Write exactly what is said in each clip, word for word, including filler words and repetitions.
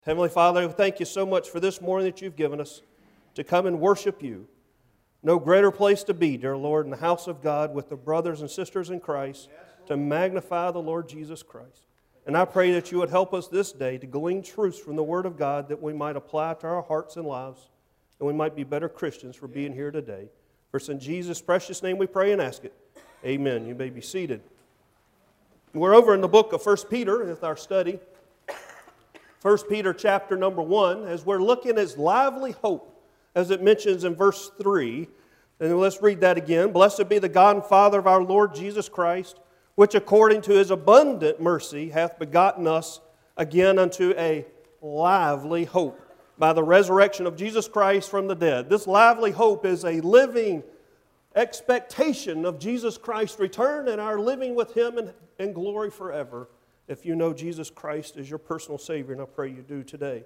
Heavenly Father, thank you so much for this morning that you've given us to come and worship you. No greater place to be, dear Lord, in the house of God with the brothers and sisters in Christ to magnify the Lord Jesus Christ. And I pray that you would help us this day to glean truths from the Word of God that we might apply to our hearts and lives, and we might be better Christians for being here today. For it's in Jesus' precious name we pray and ask it. Amen. You may be seated. We're over in the book of First Peter with our study. First Peter chapter number one, as we're looking at lively hope, as it mentions in verse three. And let's read that again. Blessed be the God and Father of our Lord Jesus Christ, which according to His abundant mercy hath begotten us again unto a lively hope by the resurrection of Jesus Christ from the dead. This lively hope is a living expectation of Jesus Christ's return and our living with Him in, in glory forever. If you know Jesus Christ as your personal Savior, and I pray you do today.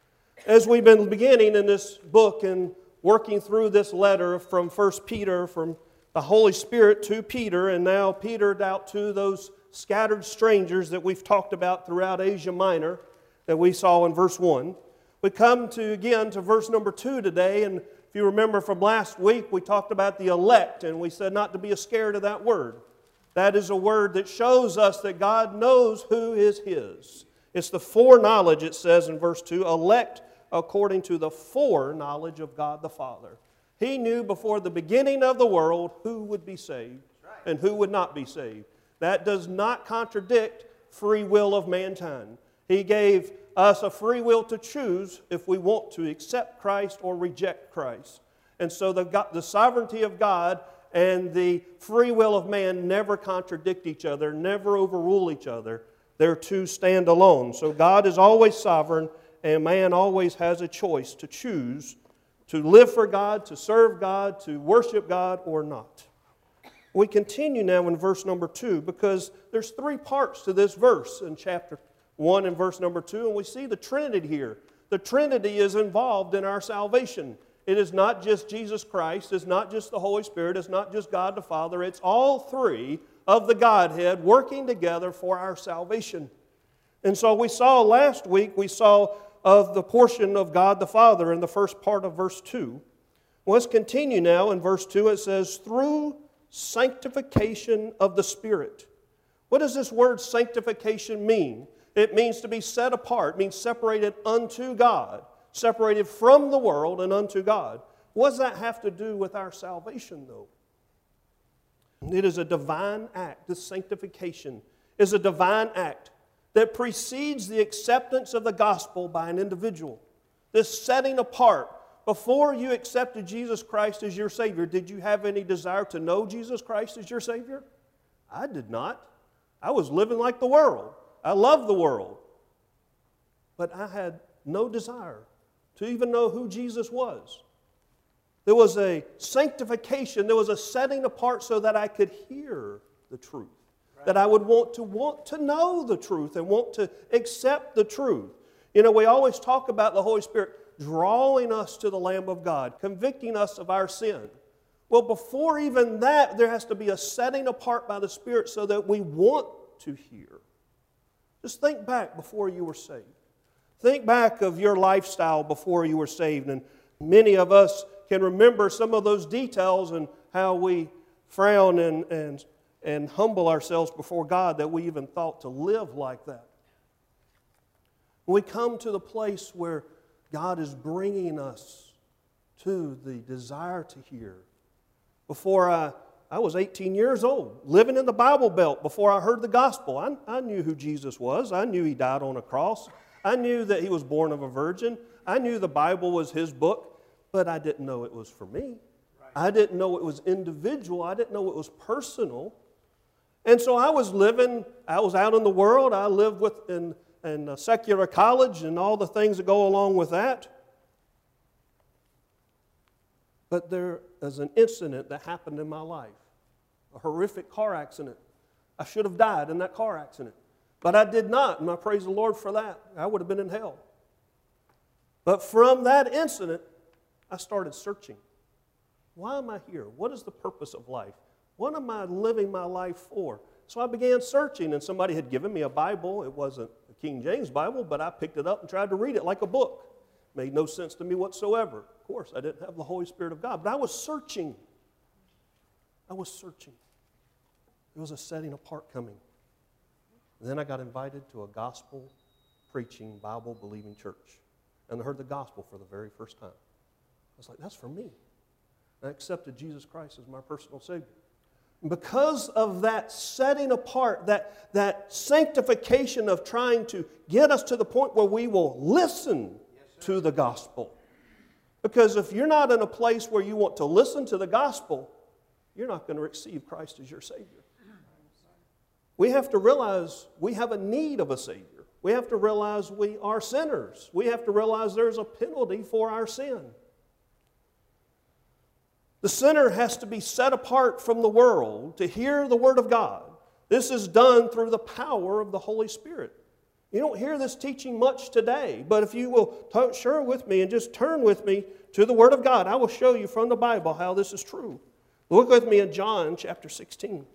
As we've been beginning in this book and working through this letter from First Peter, from the Holy Spirit to Peter, and now Peter out to those scattered strangers that we've talked about throughout Asia Minor that we saw in verse one. We come to again to verse number two today, and if you remember from last week, we talked about the elect, and we said not to be scared of that word. That is a word that shows us that God knows who is His. It's the foreknowledge, it says in verse two, elect according to the foreknowledge of God the Father. He knew before the beginning of the world who would be saved and who would not be saved. That does not contradict free will of mankind. He gave us a free will to choose if we want to accept Christ or reject Christ. And so the, God, the sovereignty of God and the free will of man never contradict each other, never overrule each other. They're two stand alone. So God is always sovereign, and man always has a choice to choose to live for God, to serve God, to worship God, or not. We continue now in verse number two because there's three parts to this verse in chapter one and verse number two, and we see the Trinity here. The Trinity is involved in our salvation. It is not just Jesus Christ, it's not just the Holy Spirit, it's not just God the Father, it's all three of the Godhead working together for our salvation. And so we saw last week, we saw of the portion of God the Father in the first part of verse two. Let's continue now in verse two. It says, through sanctification of the Spirit. What does this word sanctification mean? It means to be set apart, it means separated unto God. Separated from the world and unto God. What does that have to do with our salvation, though? It is a divine act. This sanctification is a divine act that precedes the acceptance of the gospel by an individual. This setting apart. Before you accepted Jesus Christ as your Savior, did you have any desire to know Jesus Christ as your Savior? I did not. I was living like the world. I loved the world. But I had no desire to even know who Jesus was. There was a sanctification, there was a setting apart so that I could hear the truth. Right. That I would want to want to know the truth and want to accept the truth. You know, we always talk about the Holy Spirit drawing us to the Lamb of God, convicting us of our sin. Well, before even that, there has to be a setting apart by the Spirit so that we want to hear. Just think back before you were saved. Think back of your lifestyle before you were saved, and many of us can remember some of those details and how we frown and, and, and humble ourselves before God that we even thought to live like that. We come to the place where God is bringing us to the desire to hear. Before I, I was eighteen years old, living in the Bible Belt before I heard the gospel. I, I knew who Jesus was. I knew He died on a cross. I knew that He was born of a virgin. I knew the Bible was His book, but I didn't know it was for me. Right. I didn't know it was individual. I didn't know it was personal. And so I was living, I was out in the world. I lived with, in, in a secular college and all the things that go along with that. But there is an incident that happened in my life, a horrific car accident. I should have died in that car accident. But I did not, and I praise the Lord for that. I would have been in hell. But from that incident, I started searching. Why am I here? What is the purpose of life? What am I living my life for? So I began searching, and somebody had given me a Bible. It wasn't a King James Bible, but I picked it up and tried to read it like a book. Made no sense to me whatsoever. Of course, I didn't have the Holy Spirit of God, but I was searching. I was searching. There was a setting apart coming. And then I got invited to a gospel-preaching, Bible-believing church. And I heard the gospel for the very first time. I was like, that's for me. And I accepted Jesus Christ as my personal Savior. And because of that setting apart, that, that sanctification of trying to get us to the point where we will listen to the gospel. Because if you're not in a place where you want to listen to the gospel, you're not going to receive Christ as your Savior. We have to realize we have a need of a Savior. We have to realize we are sinners. We have to realize there's a penalty for our sin. The sinner has to be set apart from the world to hear the Word of God. This is done through the power of the Holy Spirit. You don't hear this teaching much today, but if you will t- share with me and just turn with me to the Word of God, I will show you from the Bible how this is true. Look with me in John chapter sixteen.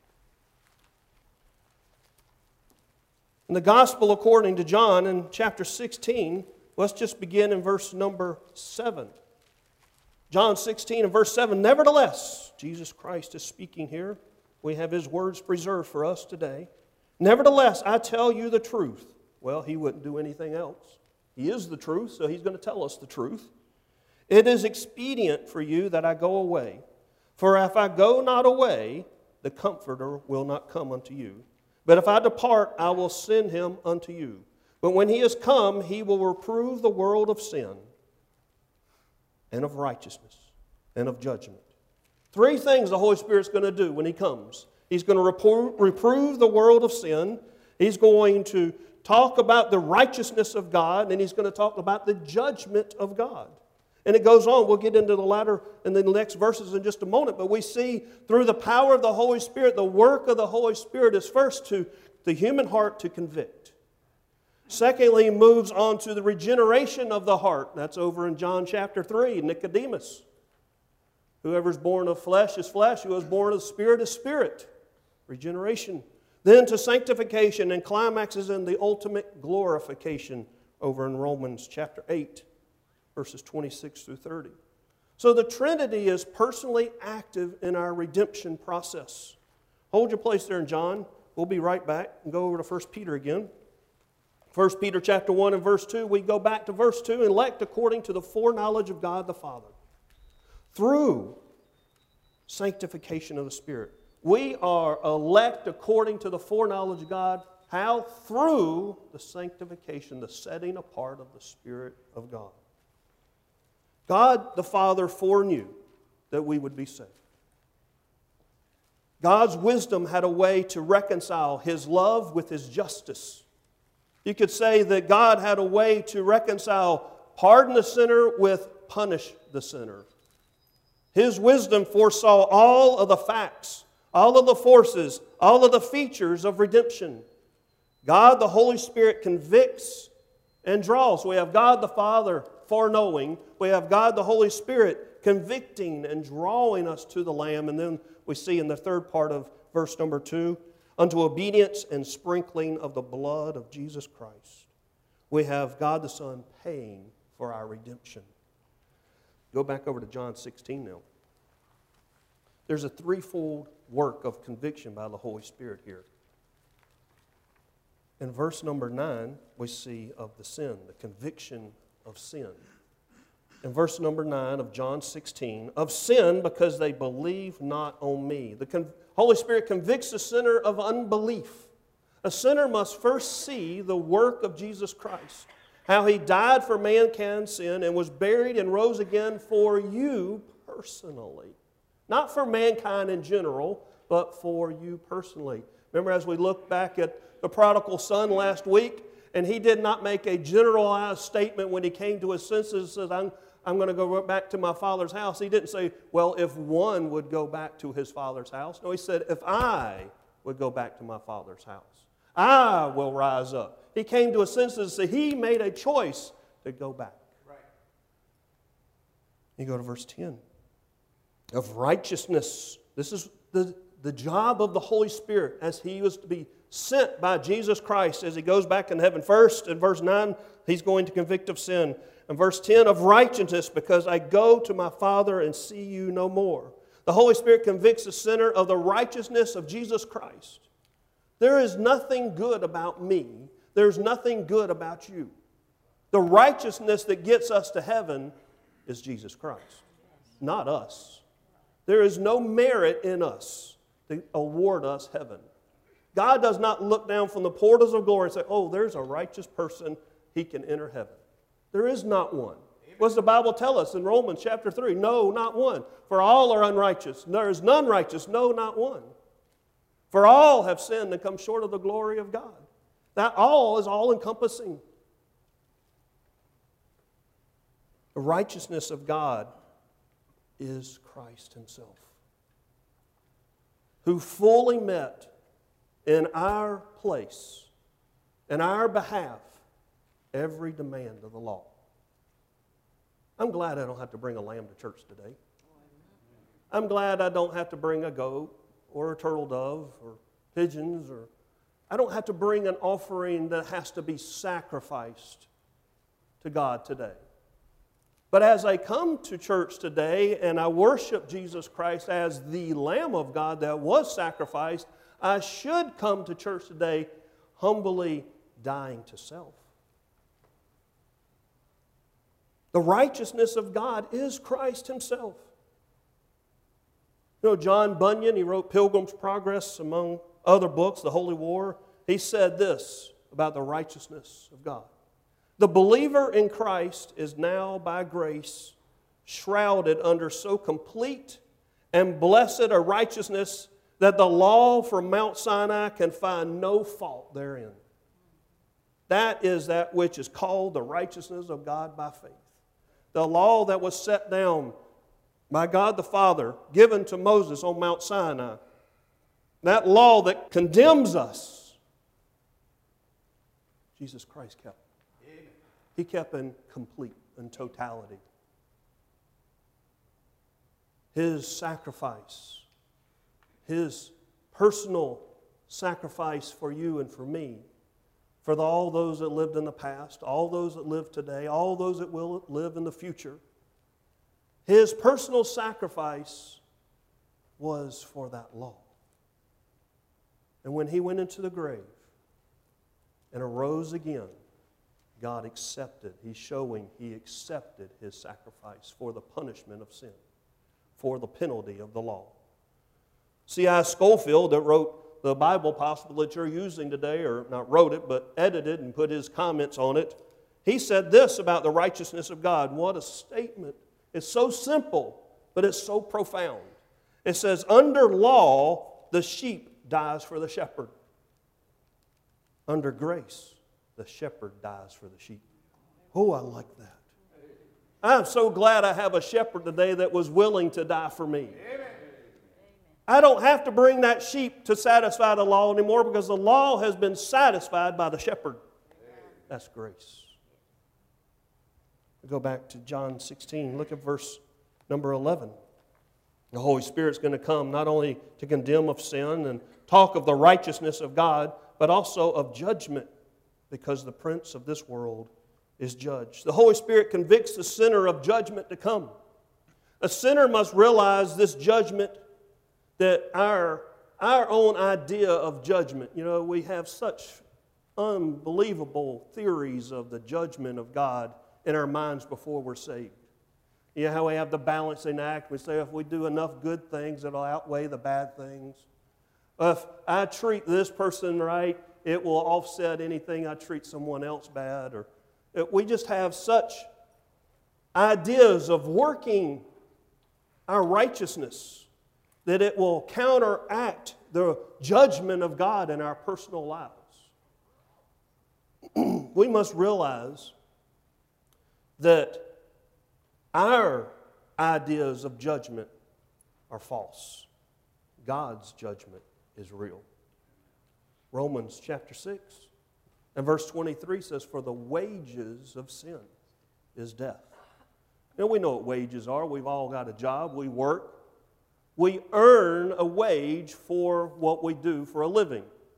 In the Gospel according to John in chapter sixteen, let's just begin in verse number seven. John sixteen and verse seven, nevertheless, Jesus Christ is speaking here. We have His words preserved for us today. Nevertheless, I tell you the truth. Well, He wouldn't do anything else. He is the truth, so He's going to tell us the truth. It is expedient for you that I go away. For if I go not away, the Comforter will not come unto you. But if I depart, I will send Him unto you. But when He is come, He will reprove the world of sin and of righteousness and of judgment. Three things the Holy Spirit's going to do when He comes. He's going to repro- reprove the world of sin. He's going to talk about the righteousness of God, and He's going to talk about the judgment of God. And it goes on. We'll get into the latter and the next verses in just a moment. But we see through the power of the Holy Spirit, the work of the Holy Spirit is first to the human heart to convict. Secondly, he moves on to the regeneration of the heart. That's over in John chapter three, Nicodemus. Whoever's born of flesh is flesh. Who is born of the Spirit is spirit. Regeneration. Then to sanctification, and climaxes in the ultimate glorification over in Romans chapter eight. Verses twenty-six through thirty. So the Trinity is personally active in our redemption process. Hold your place there in John. We'll be right back and go over to First Peter again. First Peter chapter one and verse two, we go back to verse two, elect according to the foreknowledge of God the Father. Through sanctification of the Spirit. We are elect according to the foreknowledge of God. How? Through the sanctification, the setting apart of the Spirit of God. God the Father foreknew that we would be saved. God's wisdom had a way to reconcile His love with His justice. You could say that God had a way to reconcile pardon the sinner with punish the sinner. His wisdom foresaw all of the facts, all of the forces, all of the features of redemption. God the Holy Spirit convicts and draws. We have God the Father foreknowing. We have God the Holy Spirit convicting and drawing us to the Lamb. And then we see in the third part of verse number two, unto obedience and sprinkling of the blood of Jesus Christ. We have God the Son paying for our redemption. Go back over to John sixteen now. There's a threefold work of conviction by the Holy Spirit here. In verse number nine, we see of the sin, the conviction of sin. In verse number nine of John sixteen, of sin because they believe not on me. The con- Holy Spirit convicts the sinner of unbelief. A sinner must first see the work of Jesus Christ, how He died for mankind's sin and was buried and rose again for you personally. Not for mankind in general, but for you personally. Remember as we look back at the prodigal son last week, and he did not make a generalized statement when he came to his senses and says, I'm, I'm going to go back to my father's house. He didn't say, well, if one would go back to his father's house. No, he said, if I would go back to my father's house, I will rise up. He came to his senses, so he made a choice to go back. Right. You go to verse ten. Of righteousness. This is the, the job of the Holy Spirit as He was to be sent by Jesus Christ as he goes back in heaven. First, in verse nine, he's going to convict of sin. In verse ten, of righteousness, because I go to my Father and see you no more. The Holy Spirit convicts the sinner of the righteousness of Jesus Christ. There is nothing good about me. There's nothing good about you. The righteousness that gets us to heaven is Jesus Christ, not us. There is no merit in us to award us heaven. God does not look down from the portals of glory and say, oh, there's a righteous person, he can enter heaven. There is not one. What does the Bible tell us in Romans chapter three? No, not one. For all are unrighteous. There is none righteous, no, not one. For all have sinned and come short of the glory of God. That all is all-encompassing. The righteousness of God is Christ himself, who fully met in our place, in our behalf, every demand of the law. I'm glad I don't have to bring a lamb to church today. I'm glad I don't have to bring a goat or a turtle dove or pigeons, or I don't have to bring an offering that has to be sacrificed to God today. But as I come to church today and I worship Jesus Christ as the Lamb of God that was sacrificed, I should come to church today humbly dying to self. The righteousness of God is Christ himself. You know, John Bunyan, he wrote Pilgrim's Progress, among other books, The Holy War. He said this about the righteousness of God. The believer in Christ is now, by grace, shrouded under so complete and blessed a righteousness that the law from Mount Sinai can find no fault therein. That is that which is called the righteousness of God by faith. The law that was set down by God the Father, given to Moses on Mount Sinai, that law that condemns us, Jesus Christ kept. He kept in complete, in totality. His sacrifice, His personal sacrifice for you and for me, for the, all those that lived in the past, all those that live today, all those that will live in the future. His personal sacrifice was for that law. And when He went into the grave and arose again, God accepted, He's showing He accepted His sacrifice for the punishment of sin, for the penalty of the law. C I Scofield, that wrote the Bible possibly that you're using today, or not wrote it, but edited and put his comments on it, he said this about the righteousness of God. What a statement. It's so simple, but it's so profound. It says, under law, the sheep dies for the shepherd. Under grace, the shepherd dies for the sheep. Oh, I like that. I'm so glad I have a shepherd today that was willing to die for me. Amen. I don't have to bring that sheep to satisfy the law anymore because the law has been satisfied by the shepherd. That's grace. Go back to John sixteen. Look at verse number eleven. The Holy Spirit's going to come not only to condemn of sin and talk of the righteousness of God, but also of judgment, because the prince of this world is judged. The Holy Spirit convicts the sinner of judgment to come. A sinner must realize this judgment, that our, our own idea of judgment, you know, we have such unbelievable theories of the judgment of God in our minds before we're saved. You know how we have the balancing act. We say if we do enough good things, it'll outweigh the bad things. If I treat this person right, it will offset anything I treat someone else bad. Or we just have such ideas of working our righteousness that it will counteract the judgment of God in our personal lives. We must realize that our ideas of judgment are false. God's judgment is real. Romans chapter six and verse twenty-three says, for the wages of sin is death. And we know what wages are. We've all got a job. We work. We earn a wage for what we do for a living.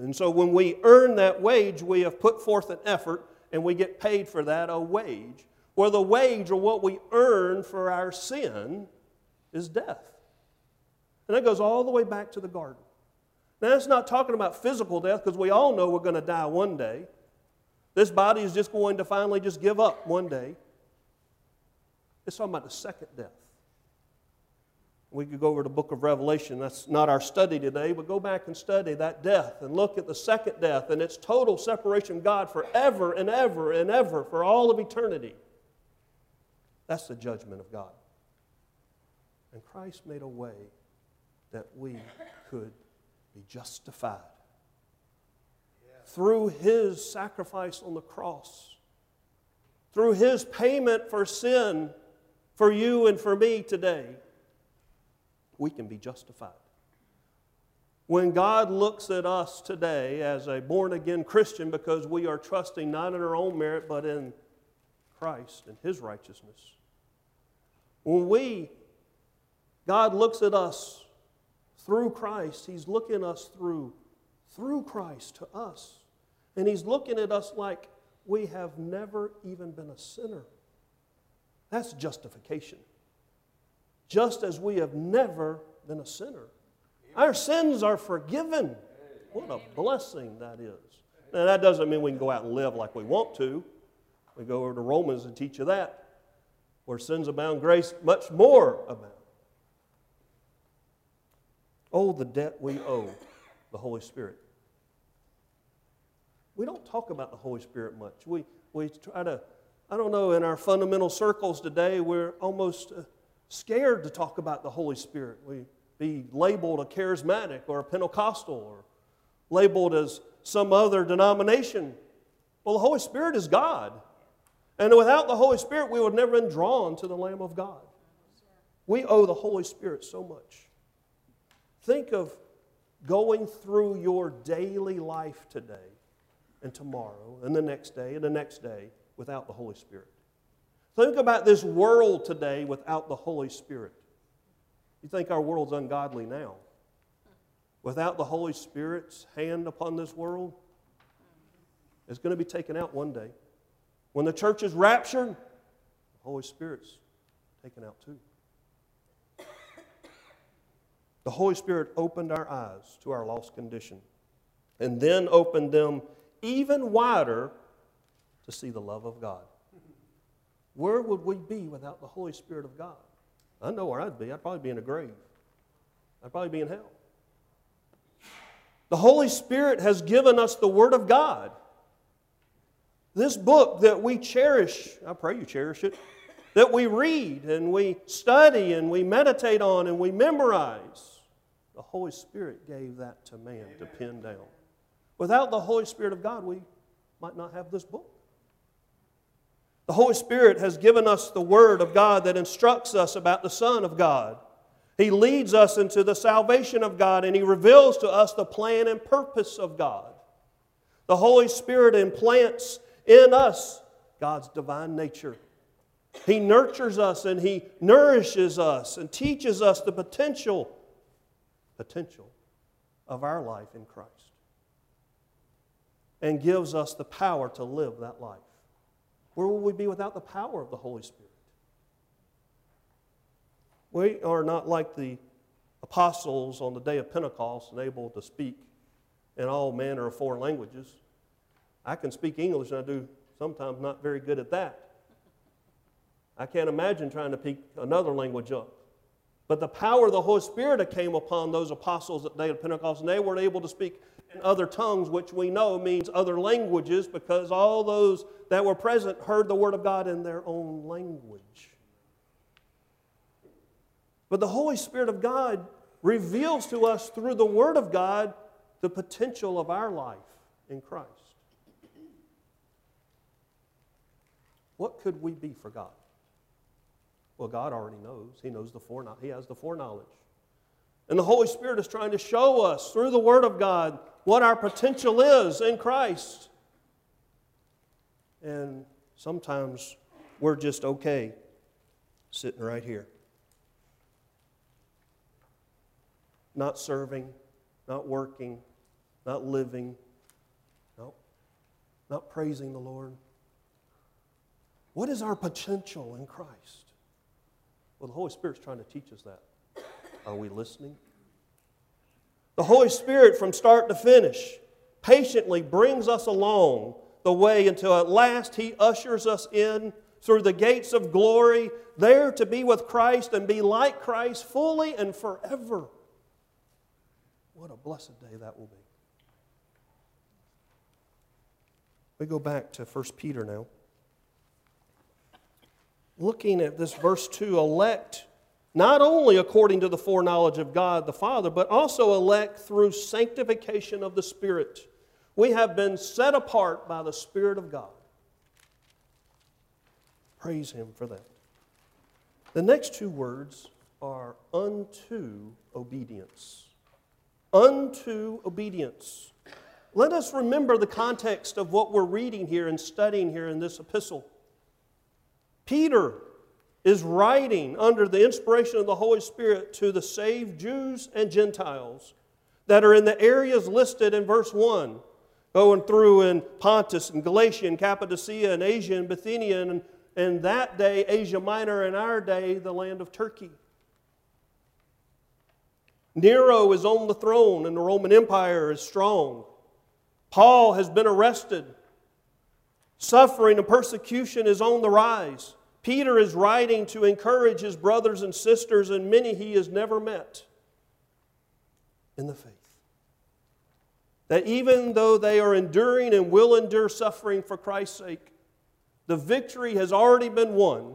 And so when we earn that wage, we have put forth an effort, and we get paid for that, a wage. Where the wage, or what we earn for our sin, is death. And that goes all the way back to the garden. Now, that's not talking about physical death, because we all know we're going to die one day. This body is just going to finally just give up one day. It's talking about the second death. We could go over to the book of Revelation. That's not our study today, but go back and study that death and look at the second death and its total separation from God forever and ever and ever for all of eternity. That's the judgment of God. And Christ made a way that we could be justified through His sacrifice on the cross, through His payment for sin for you and for me today. We can be justified. When God looks at us today as a born-again Christian, because we are trusting not in our own merit but in Christ and His righteousness, when we, God looks at us through Christ, He's looking at us through, through Christ to us. And He's looking at us like we have never even been a sinner. That's justification. Just as we have never been a sinner. Our sins are forgiven. What a blessing that is. Now, that doesn't mean we can go out and live like we want to. We go over to Romans and teach you that. Where sins abound, grace much more abound. Oh, the debt we owe the Holy Spirit. We don't talk about the Holy Spirit much. We, we try to, I don't know, in our fundamental circles today, we're almost uh, scared to talk about the Holy Spirit. We be labeled a charismatic or a Pentecostal or labeled as some other denomination. Well, the Holy Spirit is God. And without the Holy Spirit, we would never have been drawn to the Lamb of God. We owe the Holy Spirit so much. Think of going through your daily life today and tomorrow and the next day and the next day without the Holy Spirit. Think about this world today without the Holy Spirit. You think our world's ungodly now. Without the Holy Spirit's hand upon this world, it's going to be taken out one day. When the church is raptured, the Holy Spirit's taken out too. The Holy Spirit opened our eyes to our lost condition and then opened them even wider to see the love of God. Where would we be without the Holy Spirit of God? I know where I'd be. I'd probably be in a grave. I'd probably be in hell. The Holy Spirit has given us the Word of God. This book that we cherish, I pray you cherish it, that we read and we study and we meditate on and we memorize. The Holy Spirit gave that to man to pen down. Without the Holy Spirit of God, we might not have this book. The Holy Spirit has given us the Word of God that instructs us about the Son of God. He leads us into the salvation of God, and He reveals to us the plan and purpose of God. The Holy Spirit implants in us God's divine nature. He nurtures us and He nourishes us and teaches us the potential, potential of our life in Christ. And gives us the power to live that life. Where will we be without the power of the Holy Spirit? We are not like the apostles on the day of Pentecost and able to speak in all manner of foreign languages. I can speak English, and I do sometimes not very good at that. I can't imagine trying to pick another language up. But the power of the Holy Spirit that came upon those apostles at the day of Pentecost, and they were able to speak in other tongues, which we know means other languages, because all those that were present heard the Word of God in their own language. But the Holy Spirit of God reveals to us through the Word of God the potential of our life in Christ. What could we be for God? Well, God already knows. He knows the foreknowledge. He has the foreknowledge. And the Holy Spirit is trying to show us through the Word of God what our potential is in Christ. And sometimes we're just okay sitting right here. Not serving, not working, not living, no, not praising the Lord. What is our potential in Christ? Well, the Holy Spirit's trying to teach us that. Are we listening? The Holy Spirit, from start to finish, patiently brings us along the way until at last He ushers us in through the gates of glory, there to be with Christ and be like Christ fully and forever. What a blessed day that will be. We go back to First Peter now. Looking at this verse two, elect not only according to the foreknowledge of God the Father, but also elect through sanctification of the Spirit. We have been set apart by the Spirit of God. Praise Him for that. The next two words are unto obedience. Unto obedience. Let us remember the context of what we're reading here and studying here in this epistle. Peter is writing under the inspiration of the Holy Spirit to the saved Jews and Gentiles that are in the areas listed in verse one, going through in Pontus and Galatia and Cappadocia and Asia and Bithynia and, and that day Asia Minor, and our day the land of Turkey. Nero is on the throne and the Roman Empire is strong. Paul has been arrested. Suffering and persecution is on the rise. Peter is writing to encourage his brothers and sisters and many he has never met in the faith. That even though they are enduring and will endure suffering for Christ's sake, the victory has already been won.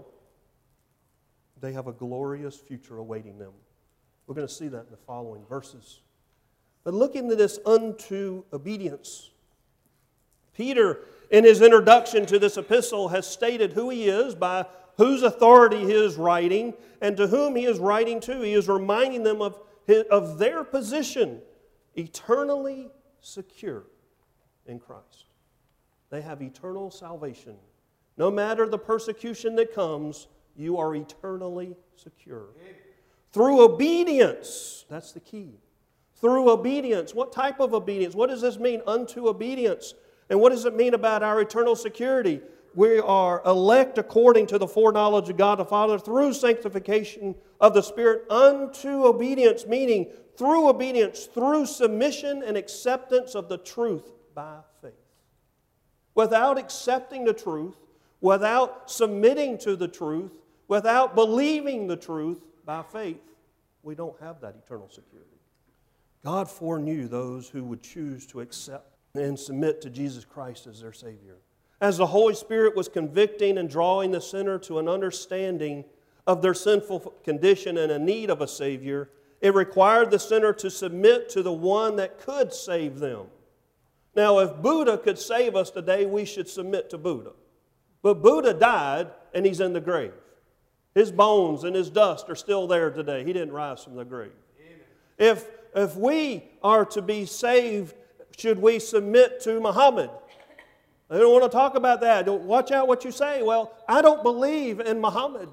They have a glorious future awaiting them. We're going to see that in the following verses. But looking at this unto obedience, Peter, in his introduction to this epistle, has stated who he is, by whose authority he is writing, and to whom he is writing to. He is reminding them of, his, of their position, eternally secure in Christ. They have eternal salvation. No matter the persecution that comes, you are eternally secure. Through obedience, that's the key. Through obedience. What type of obedience? What does this mean, unto obedience? And what does it mean about our eternal security? We are elect according to the foreknowledge of God the Father through sanctification of the Spirit unto obedience, meaning through obedience, through submission and acceptance of the truth by faith. Without accepting the truth, without submitting to the truth, without believing the truth by faith, we don't have that eternal security. God foreknew those who would choose to accept and submit to Jesus Christ as their Savior. As the Holy Spirit was convicting and drawing the sinner to an understanding of their sinful condition and a need of a Savior, it required the sinner to submit to the one that could save them. Now, if Buddha could save us today, we should submit to Buddha. But Buddha died and he's in the grave. His bones and his dust are still there today. He didn't rise from the grave. Amen. If, if we are to be saved, should we submit to Muhammad? I don't want to talk about that. Don't, watch out what you say. Well, I don't believe in Muhammad.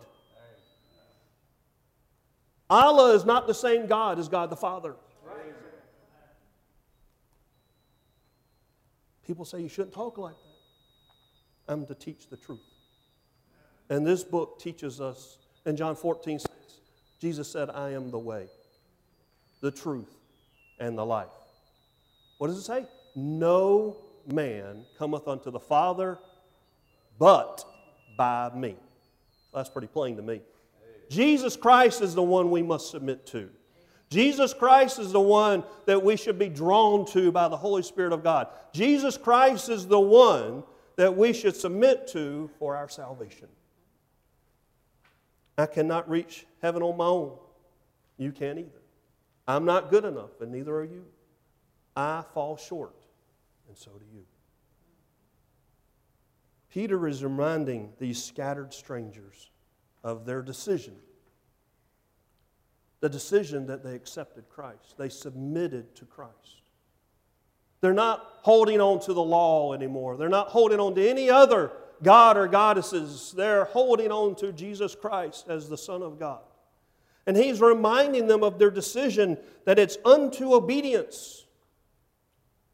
Allah is not the same God as God the Father. People say you shouldn't talk like that. I'm to teach the truth. And this book teaches us, in John fourteen six, Jesus said, I am the way, the truth, and the life. What does it say? No man cometh unto the Father but by me. That's pretty plain to me. Jesus Christ is the one we must submit to. Jesus Christ is the one that we should be drawn to by the Holy Spirit of God. Jesus Christ is the one that we should submit to for our salvation. I cannot reach heaven on my own. You can't either. I'm not good enough, and neither are you. I fall short, and so do you. Peter is reminding these scattered strangers of their decision. The decision that they accepted Christ. They submitted to Christ. They're not holding on to the law anymore. They're not holding on to any other god or goddesses. They're holding on to Jesus Christ as the Son of God. And he's reminding them of their decision that it's unto obedience.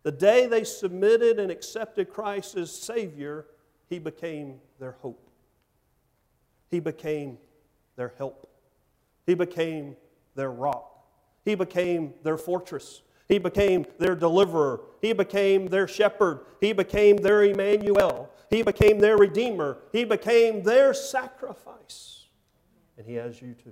The day they submitted and accepted Christ as Savior, He became their hope. He became their help. He became their rock. He became their fortress. He became their deliverer. He became their shepherd. He became their Emmanuel. He became their redeemer. He became their sacrifice. And He has you too.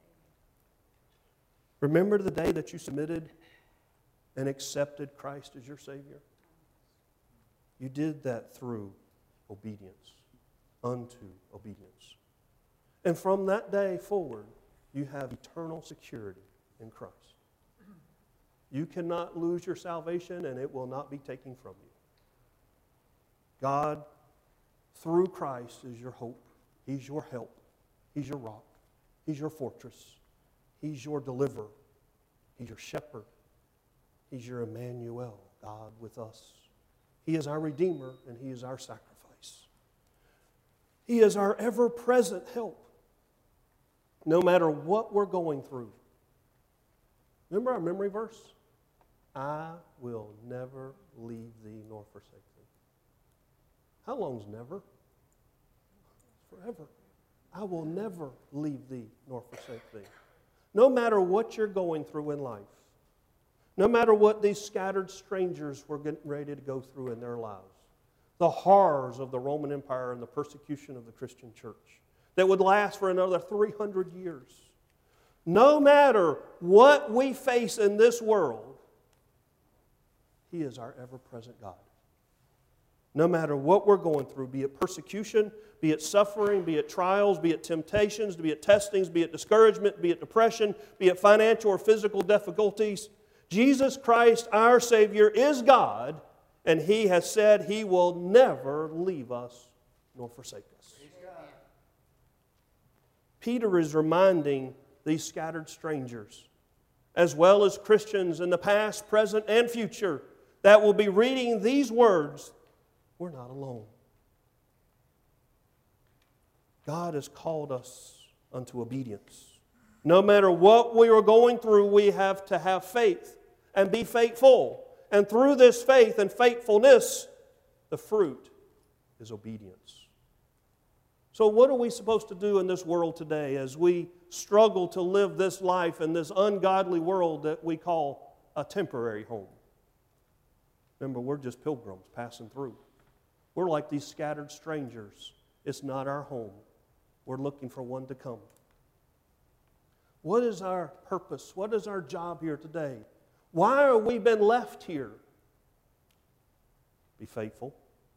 Remember the day that you submitted and accepted Christ as your Savior? You did that through obedience, unto obedience. And from that day forward, you have eternal security in Christ. You cannot lose your salvation, and it will not be taken from you. God, through Christ, is your hope. He's your help. He's your rock. He's your fortress. He's your deliverer. He's your shepherd. He's your Emmanuel, God with us. He is our Redeemer, and He is our sacrifice. He is our ever-present help, no matter what we're going through. Remember our memory verse? I will never leave thee nor forsake thee. How long's never? Forever. I will never leave thee nor forsake thee. No matter what you're going through in life, no matter what these scattered strangers were getting ready to go through in their lives, the horrors of the Roman Empire and the persecution of the Christian church that would last for another three hundred years. No matter what we face in this world, He is our ever-present God. No matter what we're going through, be it persecution, be it suffering, be it trials, be it temptations, be it testings, be it discouragement, be it depression, be it financial or physical difficulties, Jesus Christ, our Savior, is God, and He has said He will never leave us nor forsake us. Peter is reminding these scattered strangers, as well as Christians in the past, present, and future, that will be reading these words, we're not alone. God has called us unto obedience. No matter what we are going through, we have to have faith and be faithful. And through this faith and faithfulness, the fruit is obedience. So what are we supposed to do in this world today as we struggle to live this life in this ungodly world that we call a temporary home? Remember, we're just pilgrims passing through. We're like these scattered strangers. It's not our home. We're looking for one to come. What is our purpose? What is our job here today? Why are we been left here? Be faithful.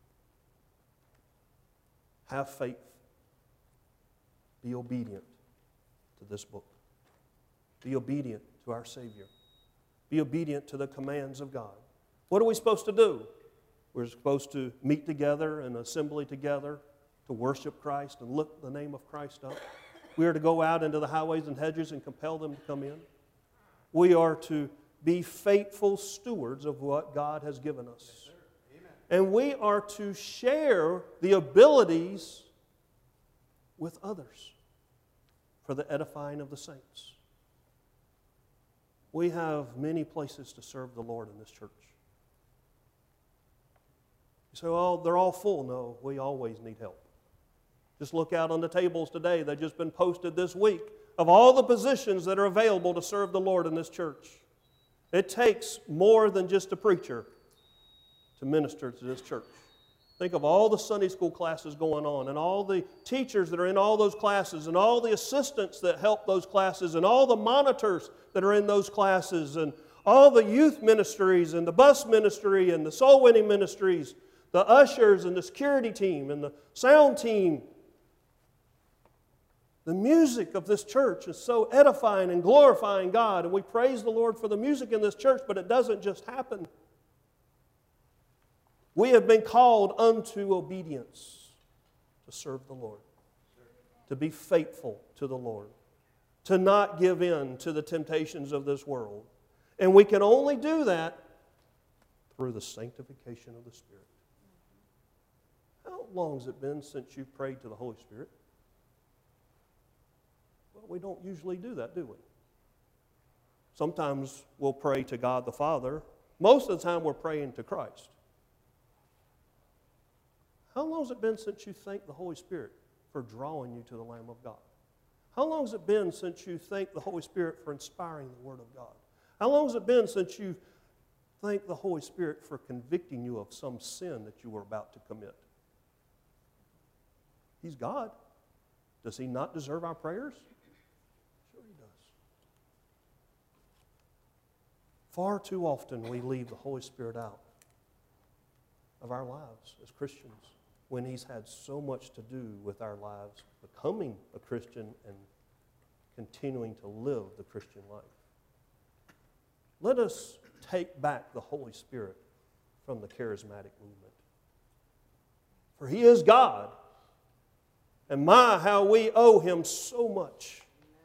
Have faith. Be obedient to this book. Be obedient to our Savior. Be obedient to the commands of God. What are we supposed to do? We're supposed to meet together and assembly together to worship Christ and lift the name of Christ up. We are to go out into the highways and hedges and compel them to come in. We are to be faithful stewards of what God has given us. Yes, and we are to share the abilities with others for the edifying of the saints. We have many places to serve the Lord in this church. You say, well, they're all full. No, we always need help. Just look out on the tables today. They've just been posted this week of all the positions that are available to serve the Lord in this church. It takes more than just a preacher to minister to this church. Think of all the Sunday school classes going on and all the teachers that are in all those classes and all the assistants that help those classes and all the monitors that are in those classes and all the youth ministries and the bus ministry and the soul winning ministries, the ushers and the security team and the sound team. The music of this church is so edifying and glorifying God, and we praise the Lord for the music in this church, but it doesn't just happen. We have been called unto obedience to serve the Lord, to be faithful to the Lord, to not give in to the temptations of this world. And we can only do that through the sanctification of the Spirit. How long has it been since you prayed to the Holy Spirit? Well, we don't usually do that, do we? Sometimes we'll pray to God the Father Most of the time we're praying to Christ. How long has it been since you thanked the Holy Spirit for drawing you to the Lamb of God? How long has it been since you thanked the Holy Spirit for inspiring the Word of God? How long has it been since you thanked the Holy Spirit for convicting you of some sin that you were about to commit? He's God. Does He not deserve our prayers? Sure He does. Far too often we leave the Holy Spirit out of our lives as Christians when He's had so much to do with our lives becoming a Christian and continuing to live the Christian life. Let us take back the Holy Spirit from the charismatic movement. For He is God. And my, how we owe Him so much.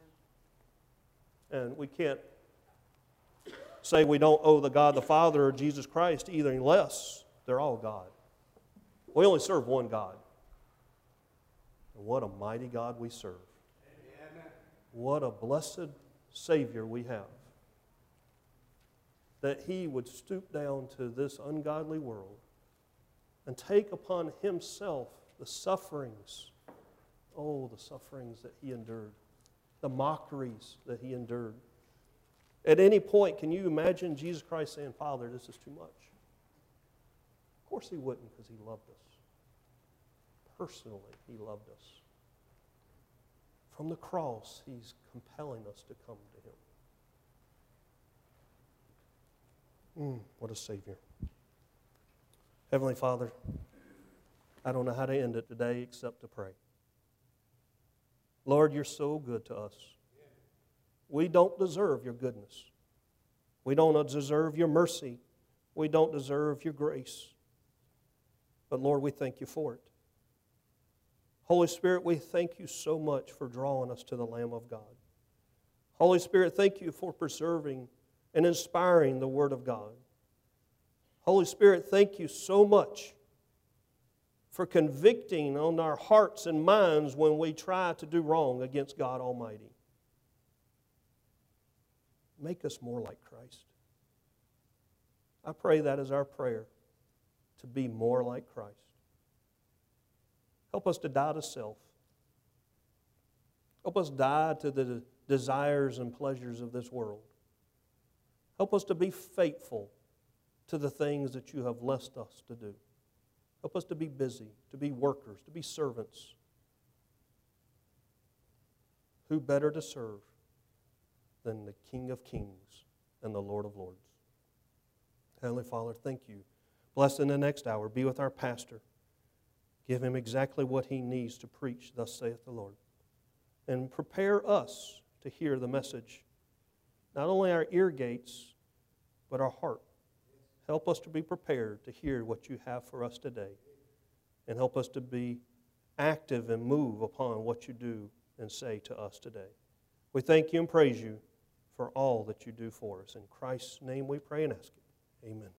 And we can't say we don't owe the God the Father or Jesus Christ either less. They're all God. We only serve one God. And what a mighty God we serve. Amen. What a blessed Savior we have. That He would stoop down to this ungodly world and take upon Himself the sufferings. Oh, the sufferings that He endured. The mockeries that He endured. At any point, can you imagine Jesus Christ saying, Father, this is too much? Of course He wouldn't, because He loved us. Personally, He loved us. From the cross, He's compelling us to come to Him. Mm, what a Savior. Heavenly Father, I don't know how to end it today except to pray. Lord, You're so good to us. We don't deserve Your goodness. We don't deserve Your mercy. We don't deserve Your grace. But Lord, we thank You for it. Holy Spirit, we thank You so much for drawing us to the Lamb of God. Holy Spirit, thank You for preserving and inspiring the Word of God. Holy Spirit, thank You so much for convicting on our hearts and minds when we try to do wrong against God Almighty. Make us more like Christ. I pray that is our prayer, to be more like Christ. Help us to die to self. Help us die to the desires and pleasures of this world. Help us to be faithful to the things that You have blessed us to do. Help us to be busy, to be workers, to be servants. Who better to serve than the King of Kings and the Lord of Lords? Heavenly Father, thank You. Bless in the next hour. Be with our pastor. Give him exactly what he needs to preach, thus saith the Lord. And prepare us to hear the message. Not only our ear gates, but our heart. Help us to be prepared to hear what You have for us today. And help us to be active and move upon what You do and say to us today. We thank You and praise You for all that You do for us. In Christ's name we pray and ask it. Amen.